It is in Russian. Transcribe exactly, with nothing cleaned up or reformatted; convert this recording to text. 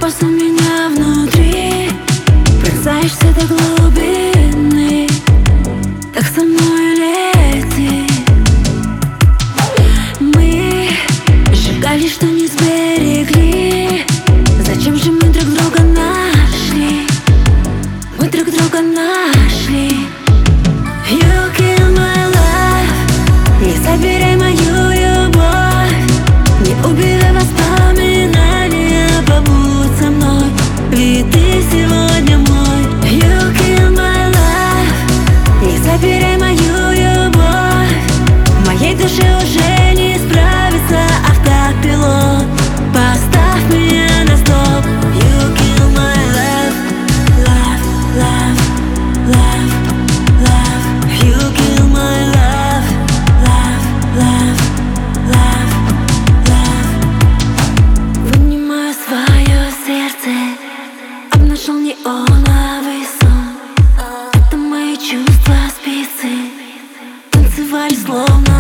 опасно меня внутри, пронзаешься до глубины. Так со мной лети. Мы сжигали, что не сберегли. Зачем же мы друг друга нашли? Мы друг друга нашли. You kill my love. Не забирай мою любовь. Не убивай воспоминания. Побудь со мной, ведь ты сегодня мой. You kill my love. Не забирай мою любовь. В моей душе уже не справится автопилот. Поставь меня на стоп. You kill my love, love, love, love, love. You kill my love, love, love, love, love. Вынимаю свое сердце, обнажил неоновый сон. Это мои чувства спицы, танцевали словно